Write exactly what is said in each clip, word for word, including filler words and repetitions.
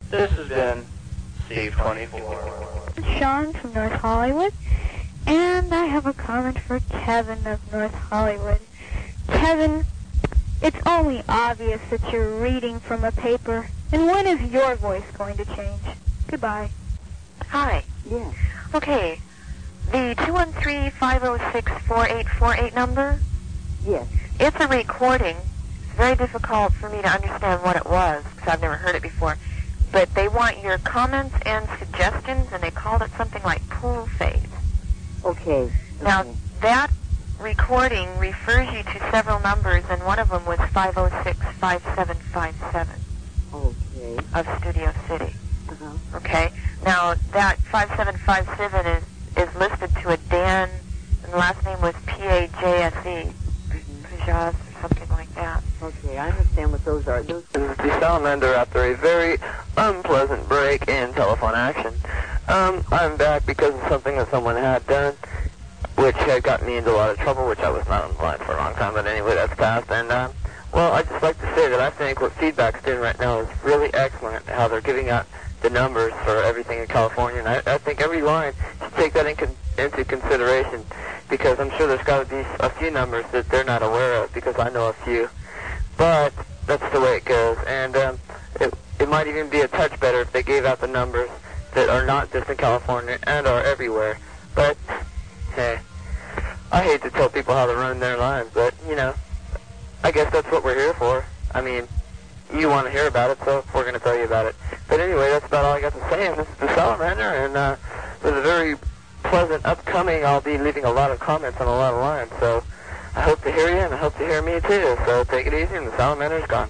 This has been Steve twenty-four. Sean from North Hollywood, and I have a comment for Kevin of North Hollywood. Kevin, it's only obvious that you're reading from a paper, and when is your voice going to change? Goodbye. Hi. Yeah. Okay, the two one three, five oh six, four eight four eight number? Yes. It's a recording. It's very difficult for me to understand what it was, because I've never heard it before. But they want your comments and suggestions, and they called it something like pool phase. Okay. Now, okay. that recording refers you to several numbers, and one of them was five oh six, five seven five seven Okay. of Studio City. Uh-huh. Okay? Now, that five seven five seven is, is listed to a Dan, and the last name was P A J S E, Pajaz, or something like that. Okay, I understand what those are. Those This is the Salamander after a very unpleasant break in telephone action. Um, I'm back because of something that someone had done, which had gotten me into a lot of trouble, which I was not on the line for a long time, but anyway, that's past. And, um, well, I'd just like to say that I think what Feedback's doing right now is really excellent, how they're giving out the numbers for everything in California, and I, I think every line should take that in con- into consideration, because I'm sure there's got to be a few numbers that they're not aware of, because I know a few. But that's the way it goes, and um, it, it might even be a touch better if they gave out the numbers that are not just in California and are everywhere. But, hey, I hate to tell people how to run their lives, but, you know, I guess that's what we're here for. I mean, you want to hear about it, so we're going to tell you about it. But anyway, that's about all I got to say, and this is the Salamander, and uh, with a very pleasant upcoming, I'll be leaving a lot of comments on a lot of lines, so I hope to hear you, and I hope to hear me too, so take it easy, and the Salamander's gone.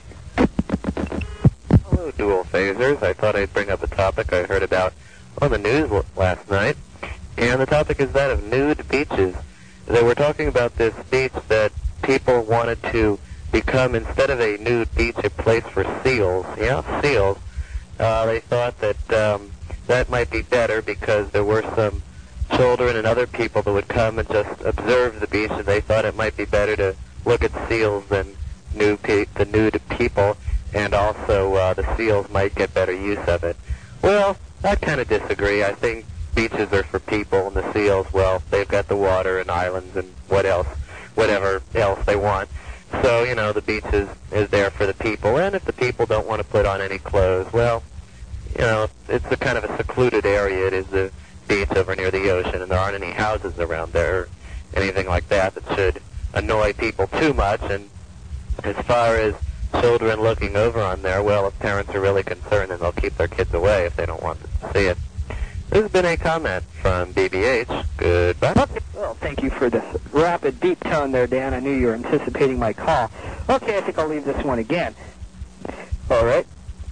Hello, dual phasers. I thought I'd bring up a topic I heard about on the news l- last night, and the topic is that of nude beaches. They were talking about this beach that people wanted to become, instead of a nude beach, a place for seals. Yeah, seals. Uh, they thought that um, that might be better because there were some children and other people that would come and just observe the beach, and they thought it might be better to look at seals than nude pe- the nude people, and also uh, the seals might get better use of it. Well, I kind of disagree. I think beaches are for people, and the seals, well, they've got the water and islands and what else, whatever else they want. So, you know, the beach is, is there for the people, and if the people don't want to put on any clothes, well, you know, it's a kind of a secluded area. It is the beach over near the ocean, and there aren't any houses around there or anything like that that should annoy people too much. And as far as children looking over on there, well, if parents are really concerned, then they'll keep their kids away if they don't want to see it. This has been a comment from B B H. Goodbye. Well, thank you for this rapid, deep tone there, Dan. I knew you were anticipating my call. Okay, I think I'll leave this one again. All right.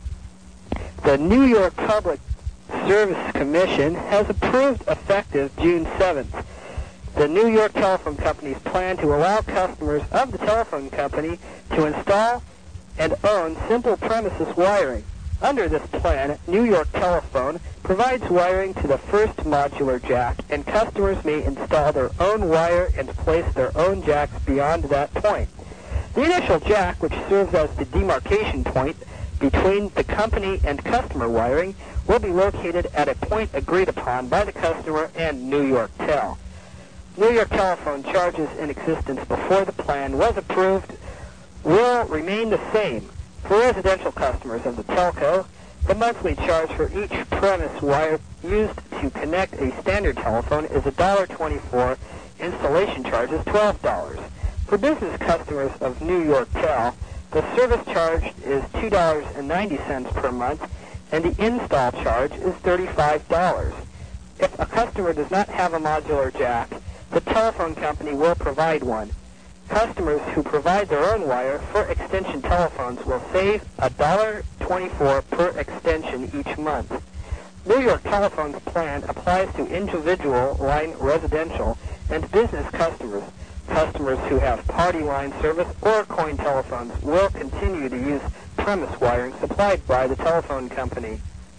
The New York Public Service Commission has approved, effective June seventh, the New York Telephone Company's plan to allow customers of the telephone company to install and own simple premises wiring. Under this plan, New York Telephone provides wiring to the first modular jack, and customers may install their own wire and place their own jacks beyond that point. The initial jack, which serves as the demarcation point between the company and customer wiring, will be located at a point agreed upon by the customer and New York Tel. New York Telephone charges in existence before the plan was approved will remain the same. For residential customers of the telco, the monthly charge for each premise wire used to connect a standard telephone is one dollar and twenty-four cents. Installation charge is twelve dollars. For business customers of New York Tel, the service charge is two dollars and ninety cents per month, and the install charge is thirty-five dollars. If a customer does not have a modular jack, the telephone company will provide one. Customers who provide their own wire for extension telephones will save one dollar and twenty-four cents per extension each month. New York Telephone's plan applies to individual line residential and business customers. Customers who have party line service or coin telephones will continue to use premise wiring supplied by the telephone company.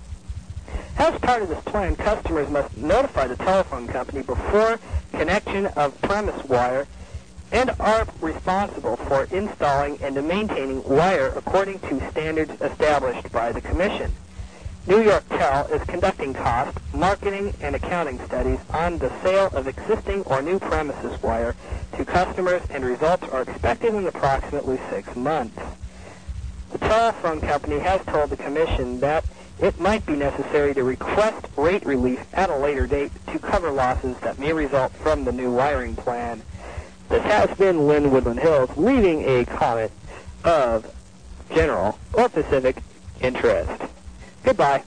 As part of this plan, customers must notify the telephone company before connection of premise wire and are responsible for installing and maintaining wire according to standards established by the Commission. New York Tel is conducting cost, marketing, and accounting studies on the sale of existing or new premises wire to customers, and results are expected in approximately six months. The telephone company has told the Commission that it might be necessary to request rate relief at a later date to cover losses that may result from the new wiring plan. This has been Lynn Woodland Hills, leaving a comment of general or specific interest. Goodbye.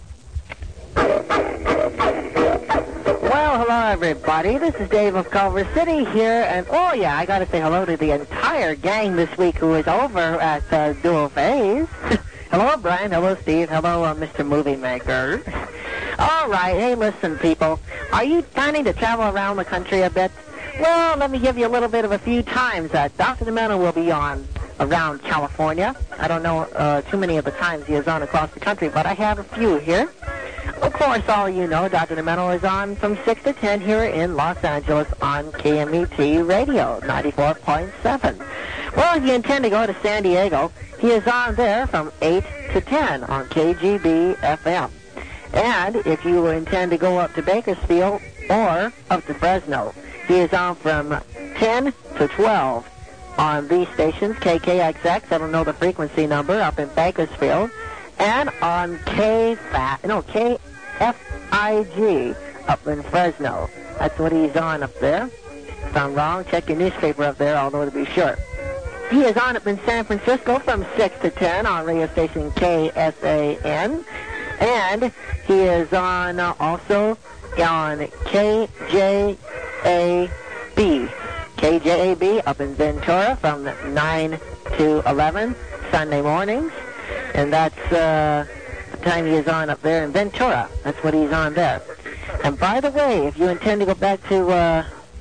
Well, hello, everybody. This is Dave of Culver City here, and oh, yeah, I got to say hello to the entire gang this week who is over at uh, Dual Phase. Hello, Brian. Hello, Steve. Hello, uh, Mister Movie Maker. All right. Hey, listen, people. Are you planning to travel around the country a bit? Well, let me give you a little bit of a few times that Doctor Demento will be on around California. I don't know uh, too many of the times he is on across the country, but I have a few here. Of course, all you know, Doctor Demento is on from six to ten here in Los Angeles on K M E T Radio, ninety-four point seven. Well, if you intend to go to San Diego, he is on there from eight to ten on K G B F M. And if you intend to go up to Bakersfield or up to Fresno, he is on from ten to twelve on these stations, K K X X, I don't know the frequency number, up in Bakersfield, and on K F A, no, K F I G up in Fresno. That's what he's on up there. If I'm wrong, check your newspaper up there, although to be sure. He is on up in San Francisco from six to ten on radio station K S A N, and he is on uh, also on K J A B. K J A B up in Ventura from nine to eleven Sunday mornings. And that's uh, the time he is on up there in Ventura. That's what he's on there. And by the way, if you intend to go back to uh,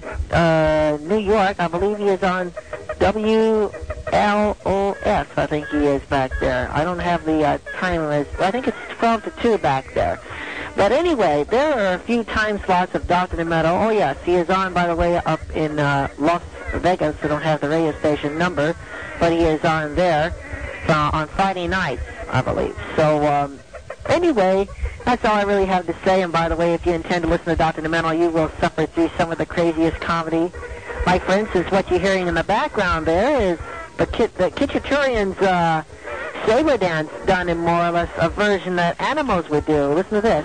uh, New York, I believe he is on W L O S. I think he is back there. I don't have the uh, time. As, I think it's twelve to two back there. But anyway, there are a few time slots of Doctor Demento. Oh, yes, he is on, by the way, up in uh, Las Vegas. I don't have the radio station number, but he is on there uh, on Friday nights, I believe. So, um, anyway, that's all I really have to say. And by the way, if you intend to listen to Doctor Demento, you will suffer through some of the craziest comedy. Like, for instance, what you're hearing in the background there is the, Kit- the Kitchaturians' uh, saber dance done in more or less a version that animals would do. Listen to this.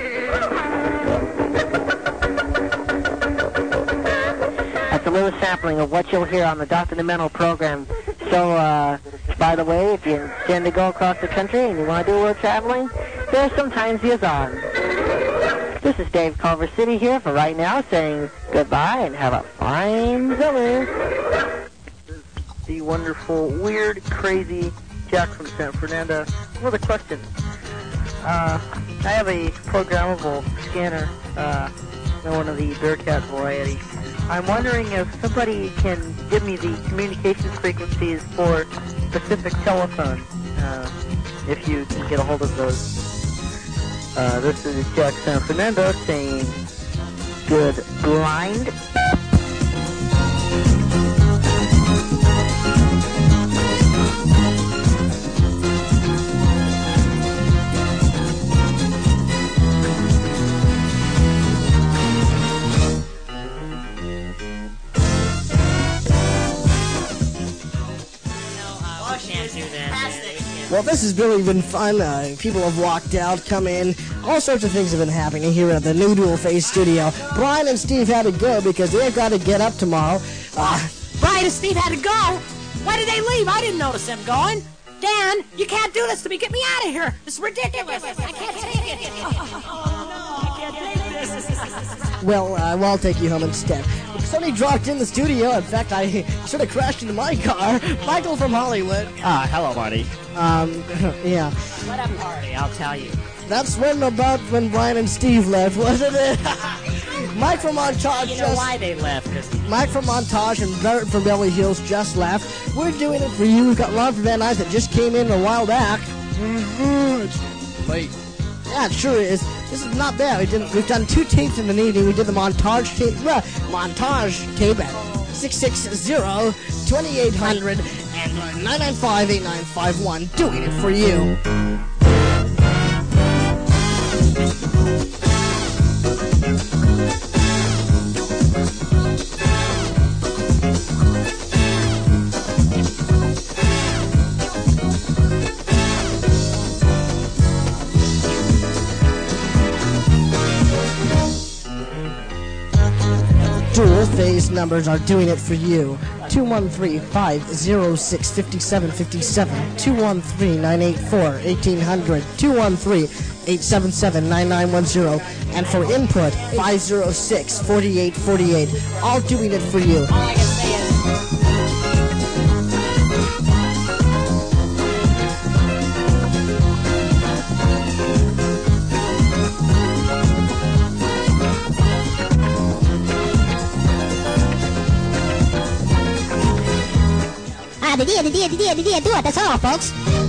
That's a little sampling of what you'll hear on the Doctor Demento program. So, uh, by the way, if you intend to go across the country and you want to do a little traveling, there's sometimes he is on. This is Dave Culver City here for right now, saying goodbye and have a fine summer. The wonderful, weird, crazy Jack from San Fernando with a question. Uh, I have a programmable scanner, uh, one of the Bearcat variety. I'm wondering if somebody can give me the communications frequencies for Pacific Telephone, uh, if you can get a hold of those. Uh, this is Jack San Fernando saying good blind. Well, this has really been fun. Uh, people have walked out, come in. All sorts of things have been happening here at the new Dual Phase studio. Brian and Steve had to go because they've got to get up tomorrow. Uh, Brian and Steve had to go? Why did they leave? I didn't notice them going. Dan, you can't do this to me. Get me out of here. This is ridiculous. I can't take it. Oh, no, I can't take this. Well, uh, well, I'll take you home instead. Somebody dropped in the studio. In fact, I sort of crashed into my car. Michael from Hollywood. Ah, uh, hello, Marty. Um, yeah. What a party, I'll tell you. That's when about when Brian and Steve left, wasn't it? Mike from Montage you know just... why they left. Mike from Montage and Barrett from Beverly Hills just left. We're doing it for you. We've got Ron from Van Nuys that just came in a while back. Mm-hmm. It's late. Yeah, it sure is. This is not bad. We did, we've done two tapes in the evening. We did the montage tape, uh, montage tape at six six zero, twenty-eight hundred and nine nine five, eight nine five one. Doing it for you. Phase numbers are doing it for you. two one three, five oh six, five seven five seven, two one three, nine eight four, eighteen hundred, two one three, eight seven seven, nine nine one zero, and for input, five oh six, four eight four eight. All doing it for you. All I can say is... Ah, they did, they did, they did, they did do it. That's all, folks.